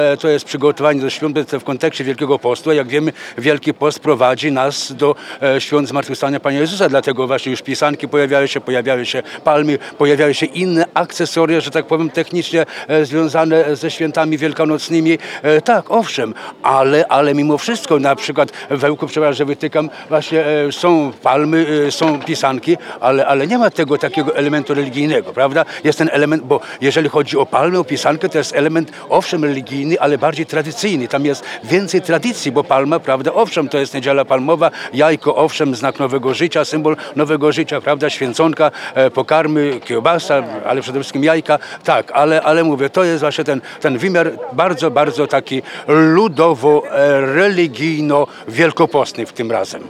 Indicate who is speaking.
Speaker 1: To jest przygotowanie do świąt w kontekście Wielkiego Postu. Jak wiemy, Wielki Post prowadzi nas do świąt Zmartwychwstania Pana Jezusa. Dlatego właśnie już pisanki pojawiały się palmy, pojawiały się inne akcesoria, że tak powiem, technicznie związane ze świętami wielkanocnymi. Tak, owszem, ale mimo wszystko, na przykład w Ełku, przepraszam, że wytykam, właśnie są palmy, są pisanki, ale nie ma tego takiego elementu religijnego, prawda? Jest ten element, bo jeżeli chodzi o palmę, o pisankę, to jest element, owszem, religijny, ale bardziej tradycyjny. Tam jest więcej tradycji, bo palma, prawda, owszem, to jest niedziela palmowa, jajko, owszem, znak nowego życia, symbol nowego życia, prawda, święconka, pokarmy, kiełbasa, ale przede wszystkim jajka, tak, ale mówię, to jest właśnie ten wymiar bardzo, bardzo taki ludowo-religijno-wielkopostny w tym razem.